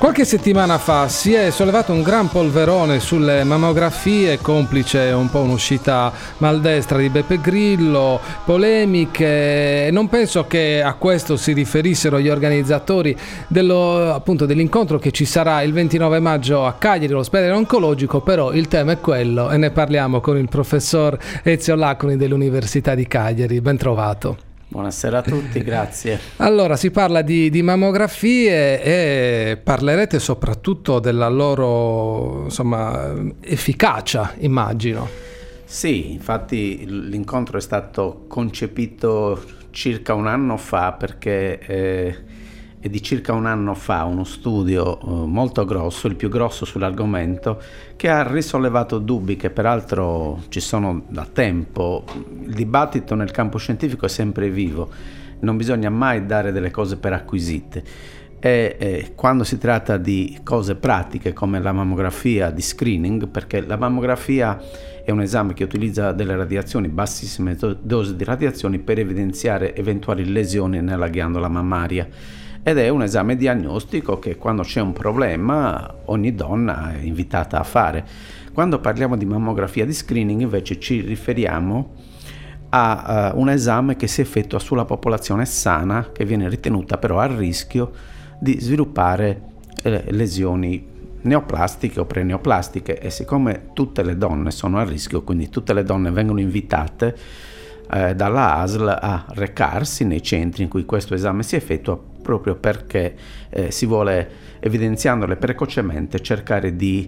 Qualche settimana fa si è sollevato un gran polverone sulle mammografie, complice un po' un'uscita maldestra di Beppe Grillo, polemiche. Non penso che a questo si riferissero gli organizzatori dell'incontro che ci sarà il 29 maggio a Cagliari, all'ospedale oncologico, però il tema è quello e ne parliamo con il professor Ezio Laconi dell'Università di Cagliari. Ben trovato. Buonasera a tutti, grazie. Allora, si parla di mammografie e parlerete soprattutto della loro, efficacia, immagino. Sì, infatti l'incontro è stato concepito circa un anno fa perché è di circa un anno fa uno studio molto grosso, il più grosso sull'argomento, che ha risollevato dubbi che peraltro ci sono da tempo. Il dibattito nel campo scientifico è sempre vivo, non bisogna mai dare delle cose per acquisite. E quando si tratta di cose pratiche come la mammografia di screening, perché la mammografia è un esame che utilizza delle radiazioni, bassissime dosi di radiazioni, per evidenziare eventuali lesioni nella ghiandola mammaria. Ed è un esame diagnostico che quando c'è un problema ogni donna è invitata a fare. Quando parliamo di mammografia di screening invece ci riferiamo a un esame che si effettua sulla popolazione sana, che viene ritenuta però a rischio di sviluppare lesioni neoplastiche o preneoplastiche, e siccome tutte le donne sono a rischio, quindi tutte le donne vengono invitate dalla ASL a recarsi nei centri in cui questo esame si effettua, proprio perché si vuole, evidenziandole precocemente, cercare di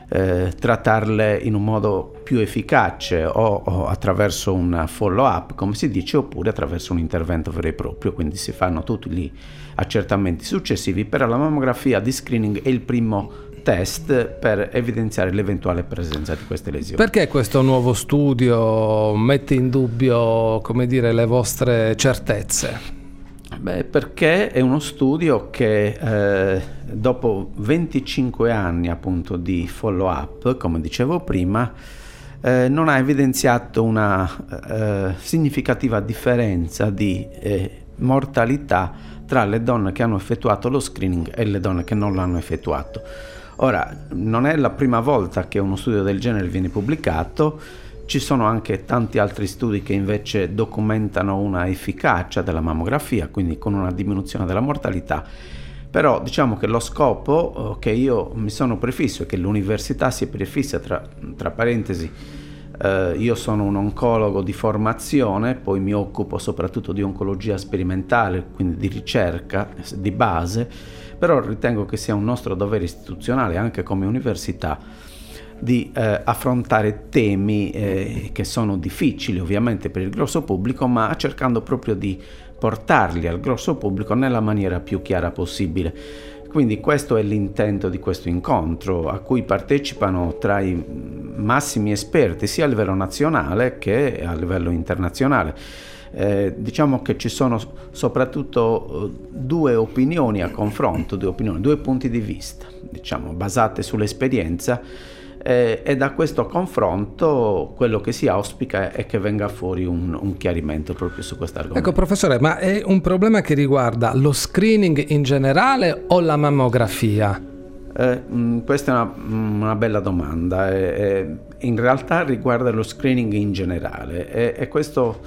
trattarle in un modo più efficace o attraverso un follow-up, come si dice, oppure attraverso un intervento vero e proprio. Quindi si fanno tutti gli accertamenti successivi, però la mammografia di screening è il primo test per evidenziare l'eventuale presenza di queste lesioni. Perché questo nuovo studio mette in dubbio, le vostre certezze? Perché è uno studio che dopo 25 anni appunto di follow-up, come dicevo prima, non ha evidenziato una significativa differenza di mortalità tra le donne che hanno effettuato lo screening e le donne che non l'hanno effettuato. Ora, non è la prima volta che uno studio del genere viene pubblicato. Ci sono anche tanti altri studi che invece documentano una efficacia della mammografia, quindi con una diminuzione della mortalità. Però diciamo che lo scopo che io mi sono prefisso e che l'università si è prefissa, tra parentesi, io sono un oncologo di formazione, poi mi occupo soprattutto di oncologia sperimentale, quindi di ricerca di base, però ritengo che sia un nostro dovere istituzionale anche come università di affrontare temi che sono difficili ovviamente per il grosso pubblico, ma cercando proprio di portarli al grosso pubblico nella maniera più chiara possibile. Quindi questo è l'intento di questo incontro, a cui partecipano tra i massimi esperti sia a livello nazionale che a livello internazionale. Diciamo che ci sono soprattutto due opinioni a confronto, due punti di vista, basate sull'esperienza. E da questo confronto quello che si auspica è che venga fuori un chiarimento proprio su questo argomento. Ecco, professore, ma è un problema che riguarda lo screening in generale o la mammografia? Questa è una bella domanda. In realtà riguarda lo screening in generale e questo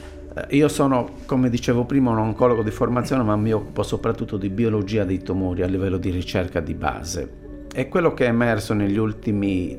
io sono, come dicevo prima, un oncologo di formazione, ma mi occupo soprattutto di biologia dei tumori a livello di ricerca di base. E quello che è emerso negli ultimi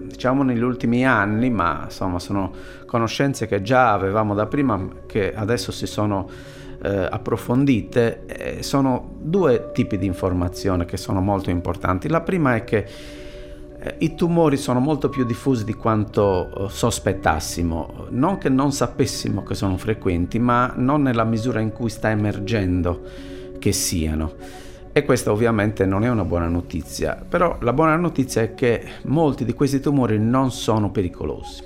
anni, ma insomma sono conoscenze che già avevamo da prima, che adesso si sono approfondite, sono due tipi di informazione che sono molto importanti. La prima è che i tumori sono molto più diffusi di quanto sospettassimo, non che non sapessimo che sono frequenti, ma non nella misura in cui sta emergendo che siano. E questa ovviamente non è una buona notizia, però la buona notizia è che molti di questi tumori non sono pericolosi.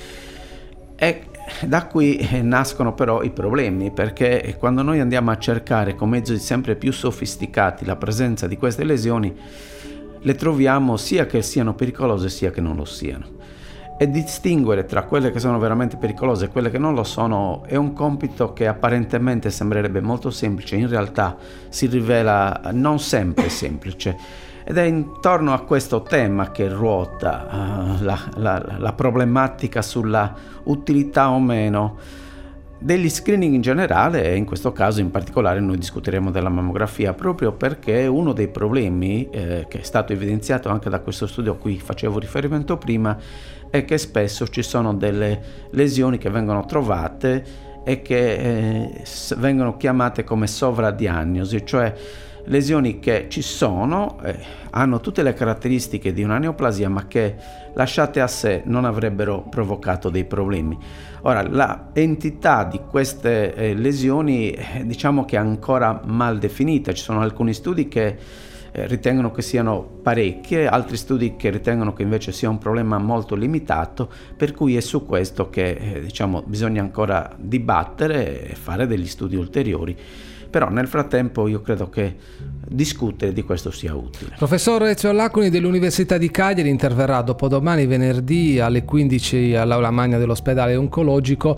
E da qui nascono però i problemi, perché quando noi andiamo a cercare con mezzi sempre più sofisticati la presenza di queste lesioni, le troviamo sia che siano pericolose sia che non lo siano. E distinguere tra quelle che sono veramente pericolose e quelle che non lo sono è un compito che apparentemente sembrerebbe molto semplice, in realtà si rivela non sempre semplice. Ed è intorno a questo tema che ruota la problematica sulla utilità o meno degli screening in generale, e in questo caso in particolare noi discuteremo della mammografia, proprio perché uno dei problemi che è stato evidenziato anche da questo studio a cui facevo riferimento prima è che spesso ci sono delle lesioni che vengono trovate e che vengono chiamate come sovradiagnosi, cioè lesioni che ci sono, hanno tutte le caratteristiche di una neoplasia, ma che lasciate a sé non avrebbero provocato dei problemi. Ora, la entità di queste lesioni diciamo che è ancora mal definita. Ci sono alcuni studi che ritengono che siano parecchie, altri studi che ritengono che invece sia un problema molto limitato, per cui è su questo che diciamo bisogna ancora dibattere e fare degli studi ulteriori. Però nel frattempo io credo che discutere di questo sia utile. Professor Ezio Allacuni dell'Università di Cagliari interverrà dopodomani venerdì alle 15 all'Aula Magna dell'ospedale oncologico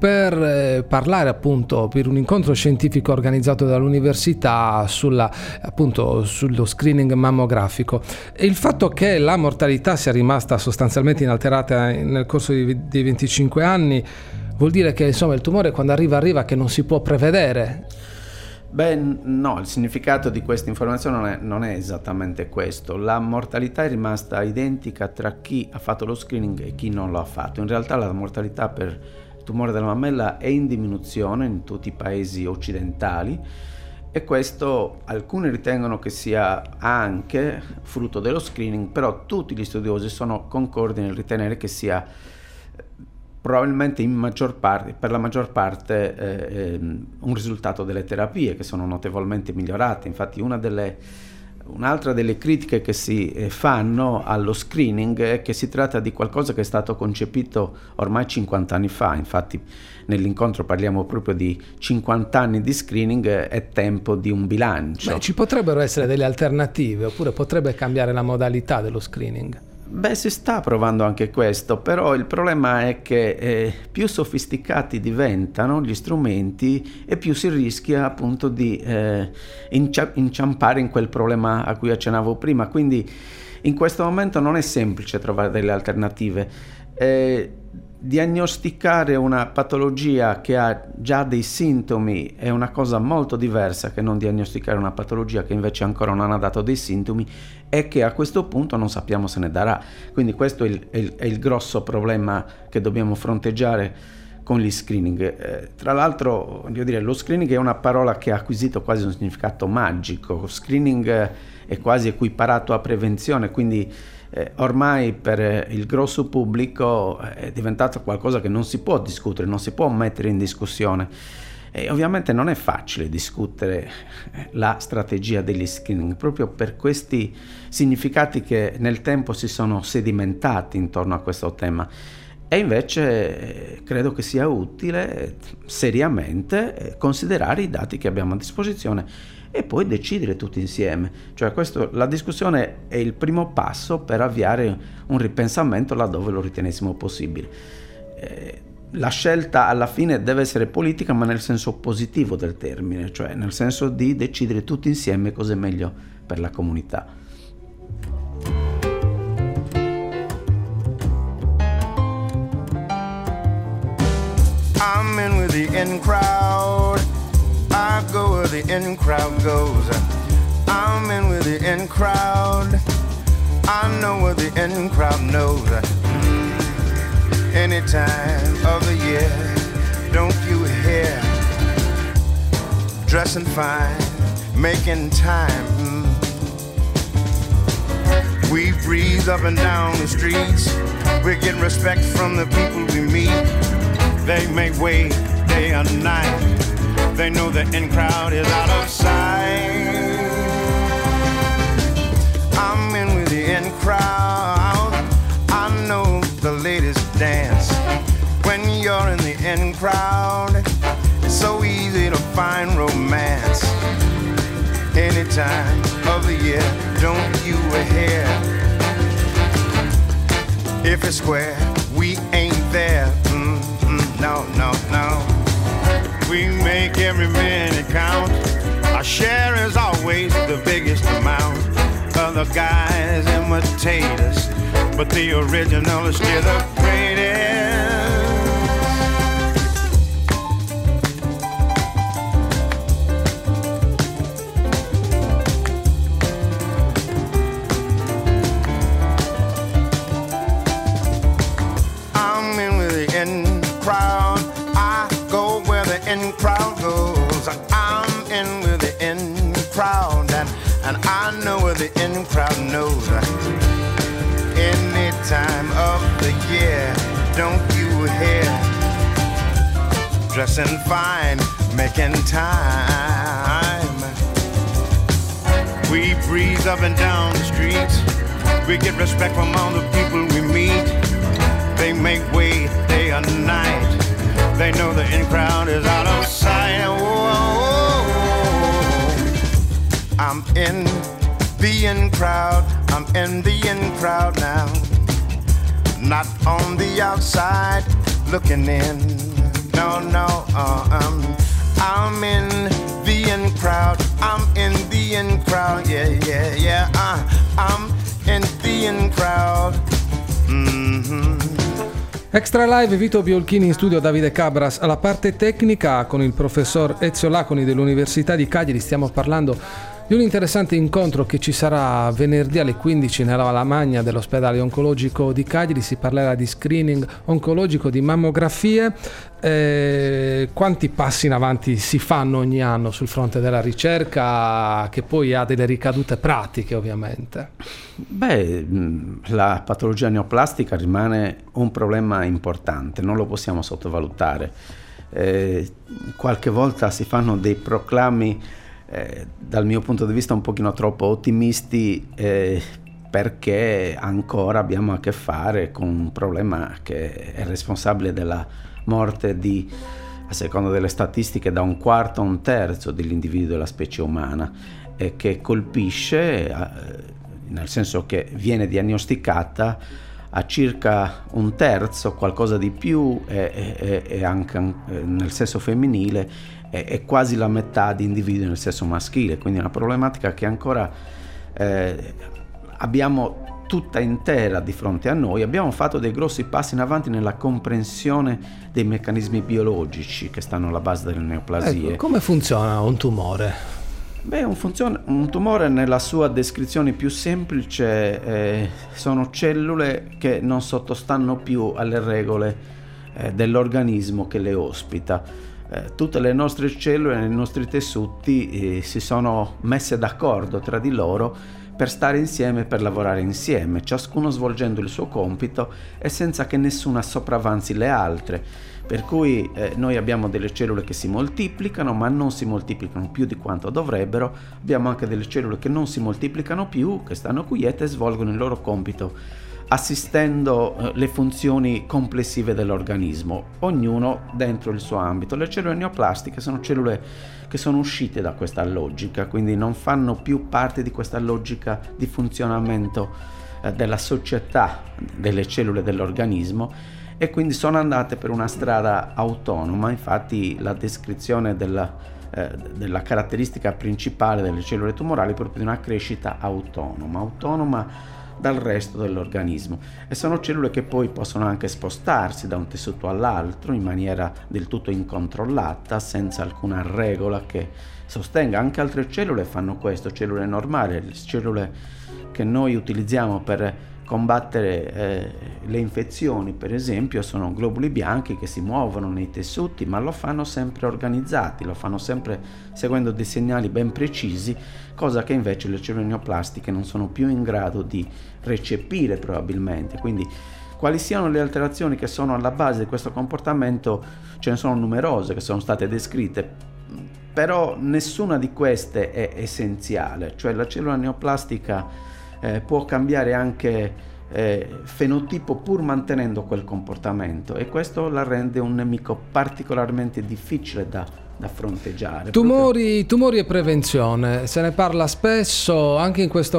per parlare appunto per un incontro scientifico organizzato dall'università sullo screening mammografico. E il fatto che la mortalità sia rimasta sostanzialmente inalterata nel corso dei 25 anni vuol dire che insomma il tumore quando arriva che non si può prevedere. Beh, no, il significato di questa informazione non è esattamente questo. La mortalità è rimasta identica tra chi ha fatto lo screening e chi non lo ha fatto. In realtà la mortalità per il tumore della mammella è in diminuzione in tutti i paesi occidentali, e questo alcuni ritengono che sia anche frutto dello screening, però tutti gli studiosi sono concordi nel ritenere che sia probabilmente per la maggior parte un risultato delle terapie che sono notevolmente migliorate. Infatti un'altra delle critiche che si fanno allo screening è che si tratta di qualcosa che è stato concepito ormai 50 anni fa. Infatti nell'incontro parliamo proprio di 50 anni di screening, è tempo di un bilancio. Beh, ci potrebbero essere delle alternative, oppure potrebbe cambiare la modalità dello screening? Beh, si sta provando anche questo, però il problema è che più sofisticati diventano gli strumenti e più si rischia appunto di inciampare in quel problema a cui accennavo prima. Quindi in questo momento non è semplice trovare delle alternative. Diagnosticare una patologia che ha già dei sintomi è una cosa molto diversa che non diagnosticare una patologia che invece ancora non ha dato dei sintomi e che a questo punto non sappiamo se ne darà. Quindi questo è il grosso problema che dobbiamo fronteggiare con gli screening. Tra l'altro, voglio dire, lo screening è una parola che ha acquisito quasi un significato magico. Screening è quasi equiparato a prevenzione, quindi ormai per il grosso pubblico è diventato qualcosa che non si può discutere, non si può mettere in discussione. E ovviamente non è facile discutere la strategia degli screening proprio per questi significati che nel tempo si sono sedimentati intorno a questo tema. E invece credo che sia utile seriamente considerare i dati che abbiamo a disposizione e poi decidere tutti insieme. Cioè la discussione è il primo passo per avviare un ripensamento laddove lo ritenessimo possibile. La scelta alla fine deve essere politica, ma nel senso positivo del termine, cioè nel senso di decidere tutti insieme cosa è meglio per la comunità. I'm in with the in crowd. I go where the in crowd goes. I'm in with the in crowd. I know what the in crowd knows. Any time of the year, don't you hear? Dressing fine, making time. We breathe up and down the streets. We're getting respect from the people we meet. They may wait day or night. They know the in crowd is out of sight. I'm in with the in crowd. I know the ladies dance. When you're in the in crowd, it's so easy to find romance. Any time of the year, don't you hear? If it's square, we ain't there. No, no, no. We make every minute count. Our share is always the biggest amount. The other guys imitate us, but the original is still the greatest. I'm in with the in crowd. I go where the in crowd goes. I'm in with the in crowd, and I know where the in crowd knows. Any time of the year, don't you hear? Dressing fine, making time. We breeze up and down the streets. We get respect from all the people we meet. They make way day or night. They know the in crowd is out of sight. Whoa. I'm in the in crowd. I'm in the in crowd now. Not on the outside looking in. No, no, I'm in the in crowd. I'm in the in crowd. Yeah, yeah, yeah. I'm in the in crowd. Mm-hmm. Extra Live, Vito Biolchini in studio, Davide Cabras alla parte tecnica con il professor Ezio Laconi dell'Università di Cagliari. Stiamo parlando di un interessante incontro che ci sarà venerdì alle 15 nella Lamagna dell'ospedale oncologico di Cagliari. Si parlerà di screening oncologico, di mammografie. Quanti passi in avanti si fanno ogni anno sul fronte della ricerca, che poi ha delle ricadute pratiche ovviamente? Beh, la patologia neoplastica rimane un problema importante, non lo possiamo sottovalutare. Qualche volta si fanno dei proclami dal mio punto di vista un pochino troppo ottimisti, perché ancora abbiamo a che fare con un problema che è responsabile della morte di, a seconda delle statistiche, da 1/4 a 1/3 dell'individuo della specie umana, e che colpisce, nel senso che viene diagnosticata a circa 1/3, qualcosa di più, e anche nel sesso femminile è quasi la metà di individui nel sesso maschile, quindi è una problematica che ancora abbiamo tutta intera di fronte a noi. Abbiamo fatto dei grossi passi in avanti nella comprensione dei meccanismi biologici che stanno alla base delle neoplasie. Ecco, come funziona un tumore? Beh, un tumore nella sua descrizione più semplice sono cellule che non sottostanno più alle regole dell'organismo che le ospita. Tutte le nostre cellule nei nostri tessuti si sono messe d'accordo tra di loro per stare insieme, per lavorare insieme, ciascuno svolgendo il suo compito e senza che nessuna sopravanzi le altre. Per cui noi abbiamo delle cellule che si moltiplicano, ma non si moltiplicano più di quanto dovrebbero. Abbiamo anche delle cellule che non si moltiplicano più, che stanno quiete e svolgono il loro compito, assistendo le funzioni complessive dell'organismo, ognuno dentro il suo ambito. Le cellule neoplastiche sono cellule che sono uscite da questa logica, quindi non fanno più parte di questa logica di funzionamento della società delle cellule dell'organismo, e quindi sono andate per una strada autonoma. Infatti la descrizione della caratteristica principale delle cellule tumorali è proprio di una crescita autonoma dal resto dell'organismo, e sono cellule che poi possono anche spostarsi da un tessuto all'altro in maniera del tutto incontrollata, senza alcuna regola che sostenga. Anche altre cellule fanno questo, cellule normali, le cellule che noi utilizziamo per combattere le infezioni, per esempio, sono globuli bianchi che si muovono nei tessuti, ma lo fanno sempre organizzati, lo fanno sempre seguendo dei segnali ben precisi, cosa che invece le cellule neoplastiche non sono più in grado di recepire probabilmente. Quindi quali siano le alterazioni che sono alla base di questo comportamento, ce ne sono numerose che sono state descritte, però nessuna di queste è essenziale. Cioè la cellula neoplastica può cambiare anche fenotipo pur mantenendo quel comportamento, e questo la rende un nemico particolarmente difficile da fronteggiare. Tumori e prevenzione, se ne parla spesso, anche in questo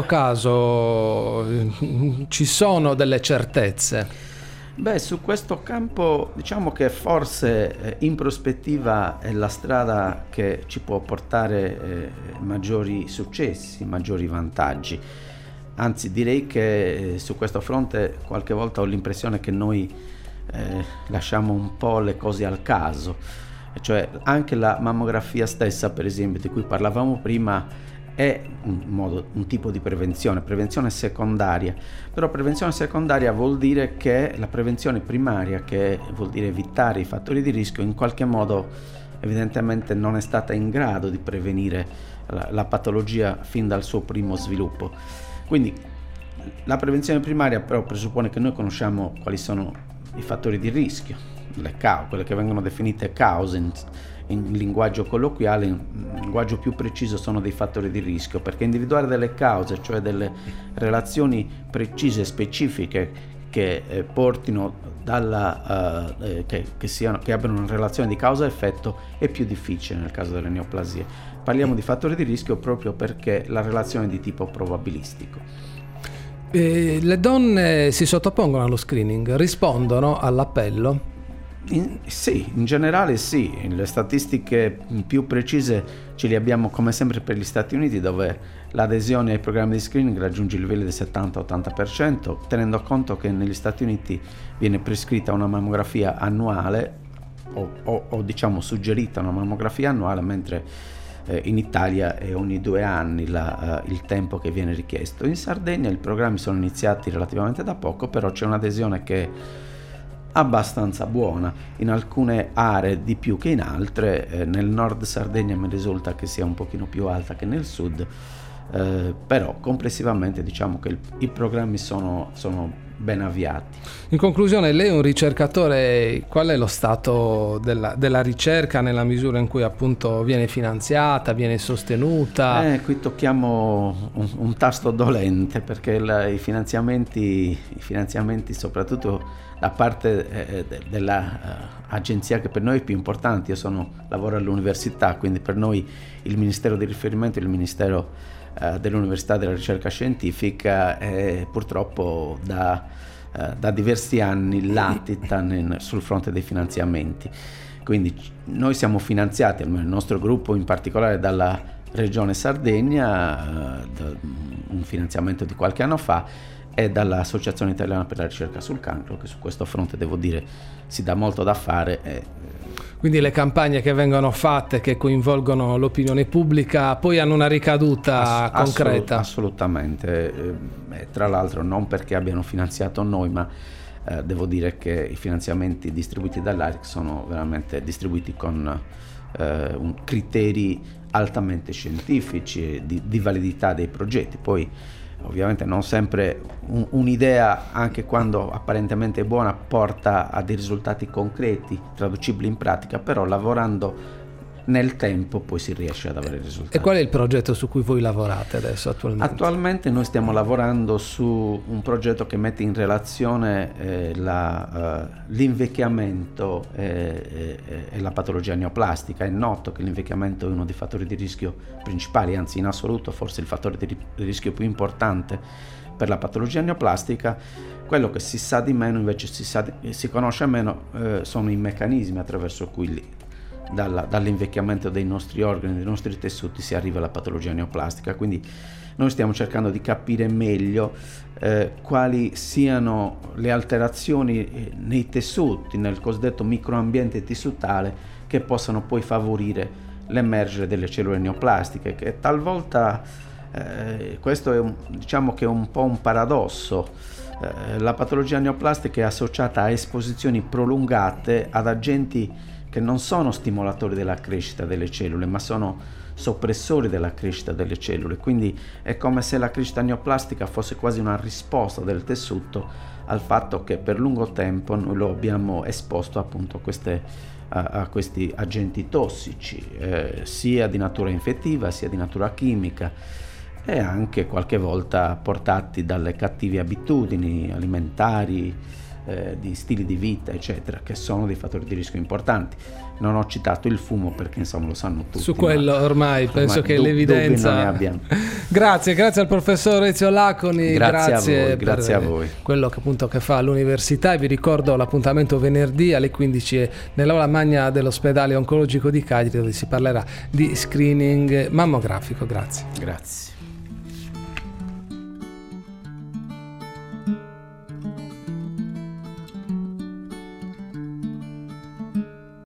caso ci sono delle certezze? Beh, su questo campo diciamo che forse in prospettiva è la strada che ci può portare maggiori successi, maggiori vantaggi. Anzi, direi che su questo fronte qualche volta ho l'impressione che noi lasciamo un po' le cose al caso, cioè anche la mammografia stessa, per esempio, di cui parlavamo prima, è un tipo di prevenzione secondaria, però prevenzione secondaria vuol dire che la prevenzione primaria, che vuol dire evitare i fattori di rischio, in qualche modo evidentemente non è stata in grado di prevenire la patologia fin dal suo primo sviluppo. Quindi la prevenzione primaria però presuppone che noi conosciamo quali sono i fattori di rischio, quelle che vengono definite cause in linguaggio colloquiale. In linguaggio più preciso sono dei fattori di rischio, perché individuare delle cause, cioè delle relazioni precise e specifiche che portino che abbiano una relazione di causa-effetto, è più difficile nel caso delle neoplasie. Parliamo di fattori di rischio proprio perché la relazione è di tipo probabilistico. Le donne si sottopongono allo screening, rispondono all'appello? Sì, in generale sì. Le statistiche più precise ce le abbiamo come sempre per gli Stati Uniti, dove l'adesione ai programmi di screening raggiunge livelli del 70-80%, tenendo conto che negli Stati Uniti viene prescritta una mammografia annuale o diciamo suggerita una mammografia annuale, mentre in Italia è ogni 2 anni il tempo che viene richiesto. In Sardegna i programmi sono iniziati relativamente da poco, però c'è un'adesione che è abbastanza buona, in alcune aree di più che in altre. Nel nord Sardegna mi risulta che sia un pochino più alta che nel sud, però complessivamente diciamo che i programmi sono ben avviati. In conclusione, lei è un ricercatore, qual è lo stato della ricerca nella misura in cui appunto viene finanziata, viene sostenuta? Qui tocchiamo un tasto dolente, perché i finanziamenti soprattutto da parte dell'agenzia che per noi è più importante. Io lavoro all'università, quindi per noi il ministero di riferimento è il ministero dell'università e della ricerca scientifica, e purtroppo da diversi anni latita sul fronte dei finanziamenti. Quindi noi siamo finanziati, almeno il nostro gruppo in particolare, dalla Regione Sardegna, un finanziamento di qualche anno fa, e dall'Associazione Italiana per la Ricerca sul Cancro, che su questo fronte devo dire si dà molto da fare. Quindi le campagne che vengono fatte, che coinvolgono l'opinione pubblica, poi hanno una ricaduta concreta? Assolutamente. Tra l'altro non perché abbiano finanziato noi, ma devo dire che i finanziamenti distribuiti dall'ARIC sono veramente distribuiti con criteri altamente scientifici di validità dei progetti. Poi ovviamente non sempre un'idea, anche quando apparentemente buona, porta a dei risultati concreti, traducibili in pratica, però lavorando nel tempo poi si riesce ad avere risultati. E qual è il progetto su cui voi lavorate adesso attualmente? Attualmente noi stiamo lavorando su un progetto che mette in relazione l'invecchiamento e la patologia neoplastica. È noto che l'invecchiamento è uno dei fattori di rischio principali, anzi in assoluto forse il fattore di rischio più importante per la patologia neoplastica. Quello che si sa di meno, invece si conosce meno, sono i meccanismi attraverso cui dall'invecchiamento dei nostri organi, dei nostri tessuti, si arriva alla patologia neoplastica. Quindi noi stiamo cercando di capire meglio quali siano le alterazioni nei tessuti, nel cosiddetto microambiente tissutale, che possano poi favorire l'emergere delle cellule neoplastiche, che talvolta questo diciamo che è un po' un paradosso. La patologia neoplastica è associata a esposizioni prolungate ad agenti che non sono stimolatori della crescita delle cellule, ma sono soppressori della crescita delle cellule. Quindi è come se la crescita neoplastica fosse quasi una risposta del tessuto al fatto che per lungo tempo noi lo abbiamo esposto appunto a questi agenti tossici, sia di natura infettiva sia di natura chimica, e anche qualche volta portati dalle cattive abitudini alimentari, di stili di vita eccetera, che sono dei fattori di rischio importanti. Non ho citato il fumo perché insomma lo sanno tutti. Su quello ormai penso che l'evidenza non ne abbiamo. Grazie al professor Ezio Laconi, grazie a voi. Quello che appunto che fa all'università. E vi ricordo l'appuntamento venerdì alle 15 nell'aula magna dell'ospedale oncologico di Cagliari, dove si parlerà di screening mammografico. Grazie.